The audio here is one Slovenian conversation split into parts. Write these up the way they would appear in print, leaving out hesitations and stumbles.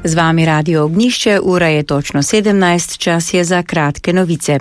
Z vami Radio Ognjišče, ura je točno 17, čas je za kratke novice.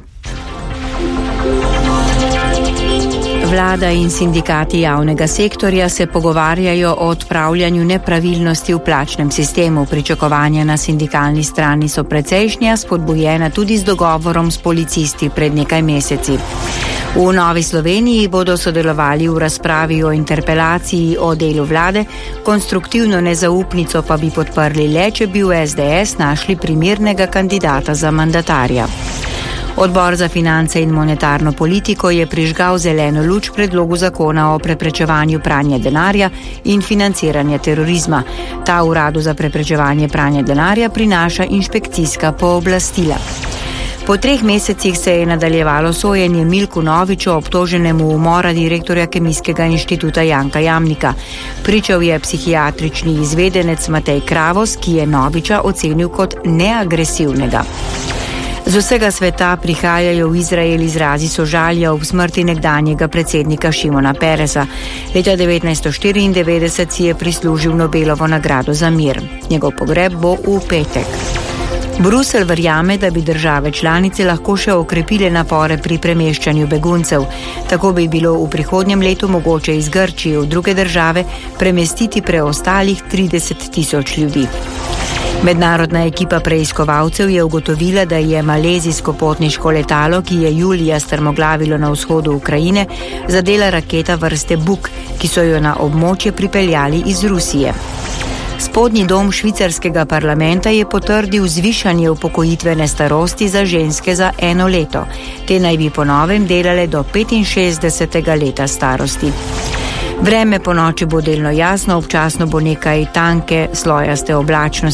Vlada in sindikati javnega sektorja se pogovarjajo o odpravljanju nepravilnosti v plačnem sistemu. Pričakovanja na sindikalni strani so precejšnja, spodbujena tudi z dogovorom s policisti pred nekaj meseci. V Novi Sloveniji bodo sodelovali v razpravi o interpelaciji o delu vlade, konstruktivno nezaupnico pa bi podprli le, če bi v SDS našli primernega kandidata za mandatarja. Odbor za finance in monetarno politiko je prižgal zeleno luč predlogu zakona o preprečevanju pranja denarja in financiranja terorizma. Ta uradu za preprečevanje pranja denarja prinaša inšpekcijska pooblastila. Po 3 mesecih se je nadaljevalo sojenje Milku Noviču, obtoženemu umora direktorja Kemijskega inštituta Janka Jamnika. Pričal je psihiatrični izvedenec Matej Kravos, ki je Noviča ocenil kot neagresivnega. Z vsega sveta prihajajo v Izrael izrazi sožalja ob smrti nekdanjega predsednika Šimona Peresa. Leta 1994 si je prislužil Nobelovo nagrado za mir. Njegov pogreb bo v petek. Bruselj verjame, da bi države članice lahko še okrepile napore pri premeščanju beguncev. Tako bi bilo v prihodnjem letu mogoče iz Grčije v druge države premestiti preostalih 30.000 ljudi. Mednarodna ekipa preiskovalcev je ugotovila, da je malezijsko potniško letalo, ki je julija strmoglavilo na vzhodu Ukrajine, zadela raketa vrste Buk, ki so jo na območje pripeljali iz Rusije. Spodnji dom švicarskega parlamenta je potrdil zvišanje upokojitvene starosti za ženske za 1 leto. Te naj bi po novem delale do 65. leta starosti. Vreme po noči bo delno jasno, občasno bo nekaj tanke slojaste oblačnosti.